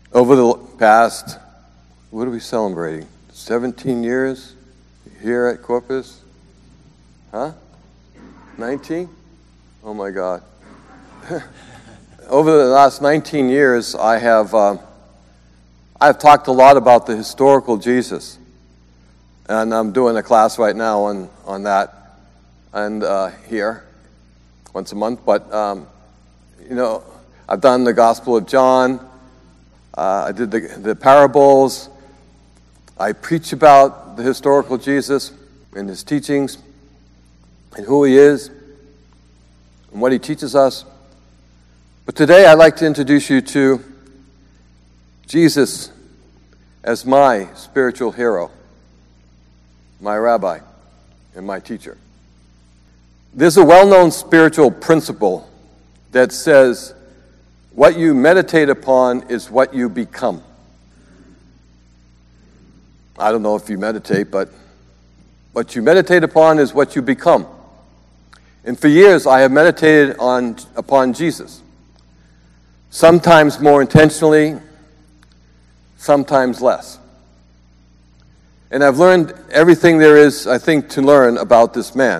Over the past, what are we celebrating? 17 years here at Corpus? Huh? 19? Oh my God. Over the last 19 years, I've talked a lot about the historical Jesus. And I'm doing a class right now on that, and here, once a month. But, I've done the Gospel of John. I did the parables. I preach about the historical Jesus and his teachings and who he is and what he teaches us. But today I'd like to introduce you to Jesus as my spiritual hero, my rabbi, and my teacher. There's a well-known spiritual principle that says, what you meditate upon is what you become. I don't know if you meditate, but what you meditate upon is what you become. And for years, I have meditated upon Jesus. Sometimes more intentionally, sometimes less. And I've learned everything there is, I think, to learn about this man.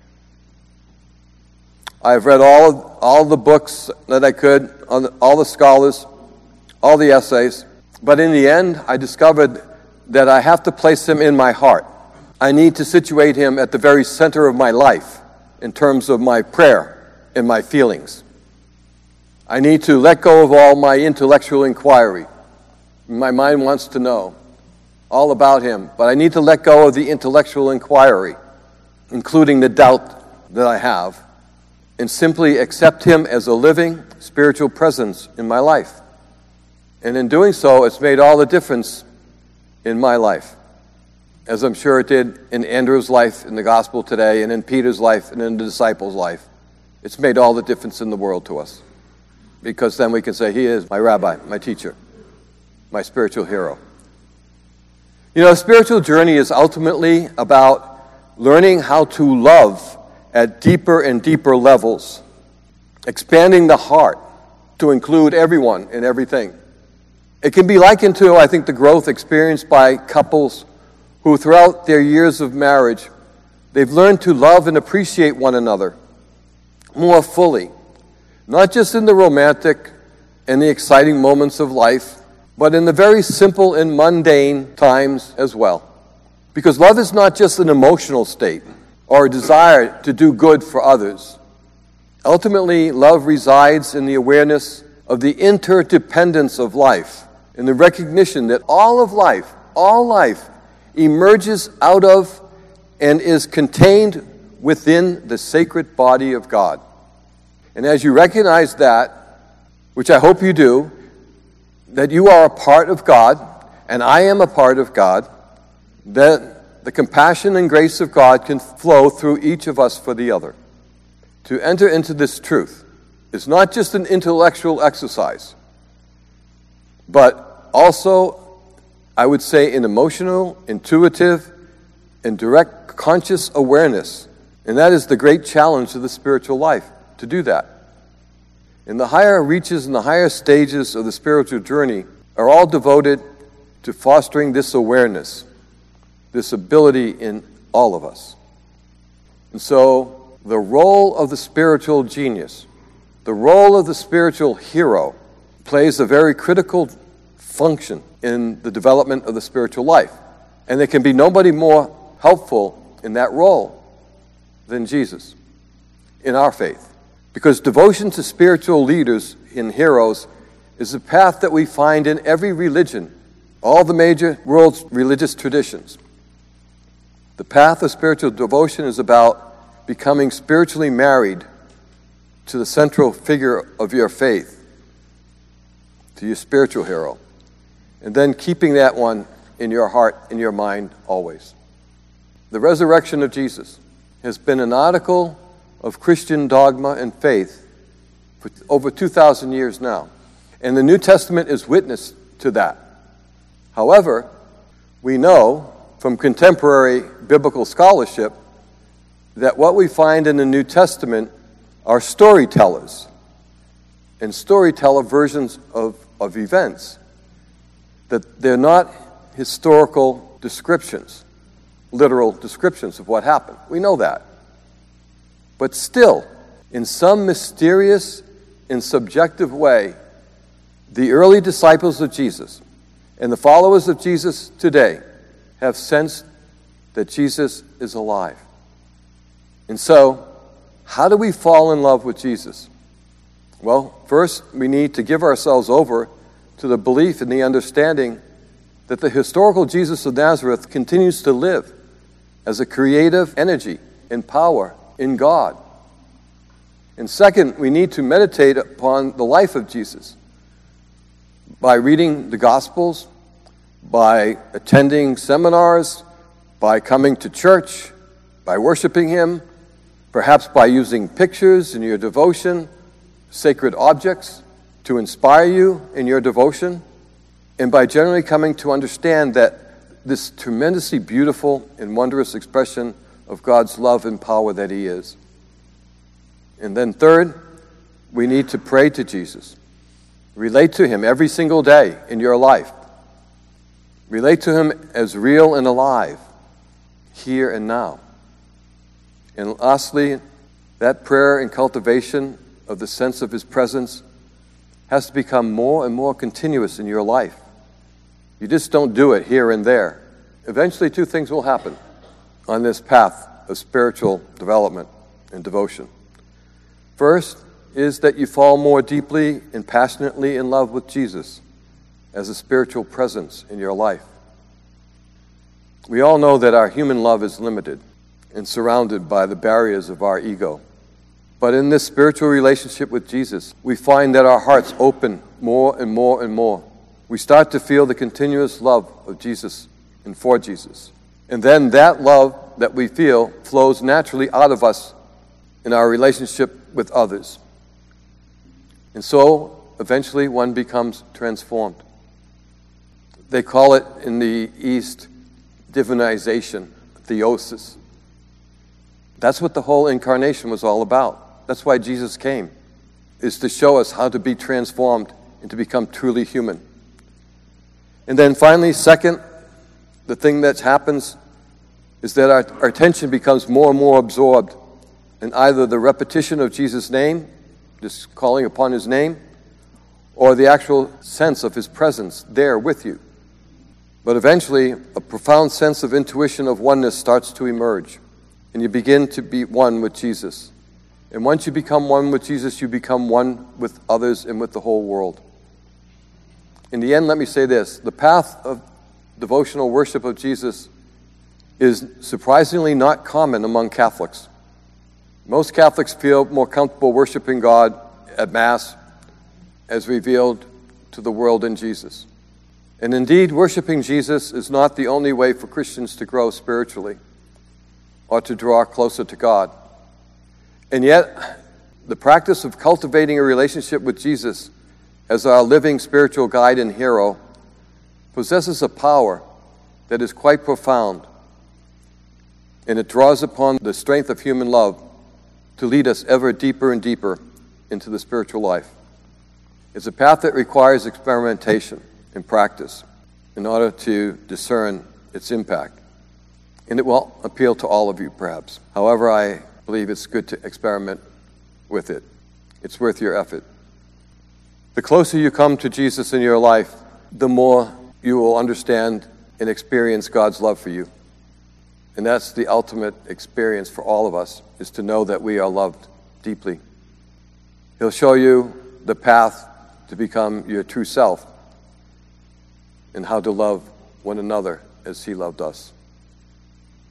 I've read all the books that I could, all the scholars, all the essays. But in the end, I discovered that I have to place him in my heart. I need to situate him at the very center of my life in terms of my prayer and my feelings. I need to let go of all my intellectual inquiry. My mind wants to know all about him, but I need to let go of the intellectual inquiry, including the doubt that I have, and simply accept him as a living spiritual presence in my life. And in doing so, it's made all the difference in my life, as I'm sure it did in Andrew's life in the gospel today, and in Peter's life, and in the disciples' life. It's made all the difference in the world to us, because then we can say, he is my rabbi, my teacher, my spiritual hero. You know, a spiritual journey is ultimately about learning how to love at deeper and deeper levels, expanding the heart to include everyone and everything. It can be likened to, I think, the growth experienced by couples who throughout their years of marriage, they've learned to love and appreciate one another more fully, not just in the romantic and the exciting moments of life, but in the very simple and mundane times as well. Because love is not just an emotional state or a desire to do good for others. Ultimately, love resides in the awareness of the interdependence of life, in the recognition that all life, emerges out of and is contained within the sacred body of God. And as you recognize that, which I hope you do, that you are a part of God, and I am a part of God, that the compassion and grace of God can flow through each of us for the other. To enter into this truth is not just an intellectual exercise, but also, I would say, an emotional, intuitive, and direct conscious awareness. And that is the great challenge of the spiritual life, to do that. And the higher reaches and the higher stages of the spiritual journey are all devoted to fostering this awareness, this ability in all of us. And so, the role of the spiritual genius, the role of the spiritual hero, plays a very critical function in the development of the spiritual life. And there can be nobody more helpful in that role than Jesus in our faith. Because devotion to spiritual leaders and heroes is a path that we find in every religion, all the major world's religious traditions. The path of spiritual devotion is about becoming spiritually married to the central figure of your faith, to your spiritual hero, and then keeping that one in your heart, in your mind, always. The resurrection of Jesus has been an article of Christian dogma and faith for over 2,000 years now. And the New Testament is witness to that. However, we know from contemporary biblical scholarship that what we find in the New Testament are storytellers and storyteller versions of events that they're not historical descriptions, literal descriptions of what happened. We know that. But still, in some mysterious and subjective way, the early disciples of Jesus and the followers of Jesus today have sensed that Jesus is alive. And so, how do we fall in love with Jesus? Well, first, we need to give ourselves over to the belief and the understanding that the historical Jesus of Nazareth continues to live as a creative energy and power in God. And second, we need to meditate upon the life of Jesus by reading the Gospels, by attending seminars, by coming to church, by worshiping Him, perhaps by using pictures in your devotion, sacred objects to inspire you in your devotion, and by generally coming to understand that this tremendously beautiful and wondrous expression of God's love and power that He is. And then third, we need to pray to Jesus. Relate to Him every single day in your life. Relate to Him as real and alive, here and now. And lastly, that prayer and cultivation of the sense of His presence has to become more and more continuous in your life. You just don't do it here and there. Eventually, two things will happen on this path of spiritual development and devotion. First is that you fall more deeply and passionately in love with Jesus as a spiritual presence in your life. We all know that our human love is limited and surrounded by the barriers of our ego. But in this spiritual relationship with Jesus, we find that our hearts open more and more and more. We start to feel the continuous love of Jesus and for Jesus. And then that love that we feel flows naturally out of us in our relationship with others. And so, eventually, one becomes transformed. They call it in the East divinization, theosis. That's what the whole incarnation was all about. That's why Jesus came, is to show us how to be transformed and to become truly human. And then finally, second, the thing that happens is that our attention becomes more and more absorbed in either the repetition of Jesus' name, just calling upon His name, or the actual sense of His presence there with you. But eventually, a profound sense of intuition of oneness starts to emerge, and you begin to be one with Jesus. And once you become one with Jesus, you become one with others and with the whole world. In the end, let me say this. The path of devotional worship of Jesus is surprisingly not common among Catholics. Most Catholics feel more comfortable worshiping God at Mass as revealed to the world in Jesus. And indeed, worshiping Jesus is not the only way for Christians to grow spiritually or to draw closer to God. And yet, the practice of cultivating a relationship with Jesus as our living spiritual guide and hero possesses a power that is quite profound, and it draws upon the strength of human love to lead us ever deeper and deeper into the spiritual life. It's a path that requires experimentation and practice in order to discern its impact. And it will appeal to all of you, perhaps. However, I believe it's good to experiment with it. It's worth your effort. The closer you come to Jesus in your life, the more you will understand and experience God's love for you. And that's the ultimate experience for all of us, is to know that we are loved deeply. He'll show you the path to become your true self and how to love one another as He loved us.